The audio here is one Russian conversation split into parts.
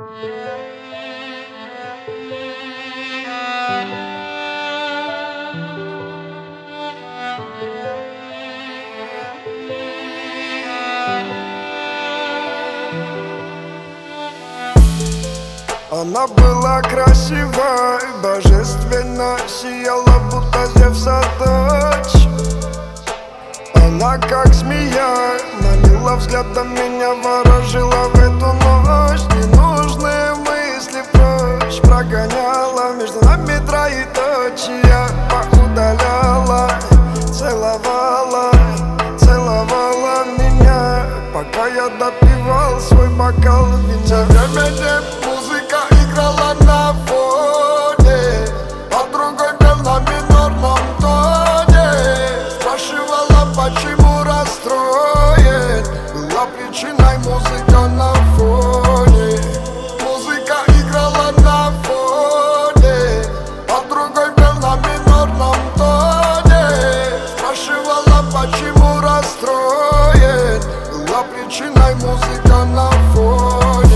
Она была красивой, божественно сияла, будто Зевса дочь. Она как змея, манила взглядом, меня ворожила в эту ночь. Ненужные мысли прочь прогоняла, между нами троеточие поудаляла. Целовала, целовала меня, пока я допивал свой бокал вина. Время музыка играла на фоне, а другой пел на минорном тоне. Спрашивала, почему расстроен, была причиной музыка на фоне. Музыка играла на фоне, а другой пел на минорном тоне. Спрашивала, почему расстроен, была причиной музыка на фоне.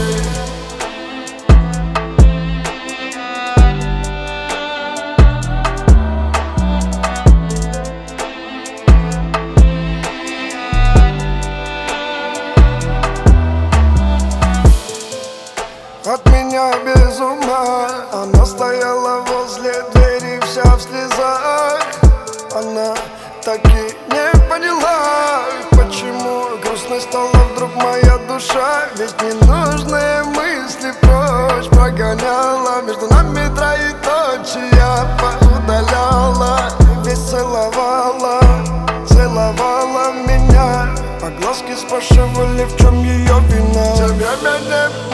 От меня без ума, она стояла возле двери, вся в слезах. Она так и не поняла, почему грустной стала вдруг моя душа. Ведь ненужные мысли прочь прогоняла, между нами троеточие поудаляла. Ведь целовала, целовала меня, а глазки спрашивали, в чем ее вина. Тем временем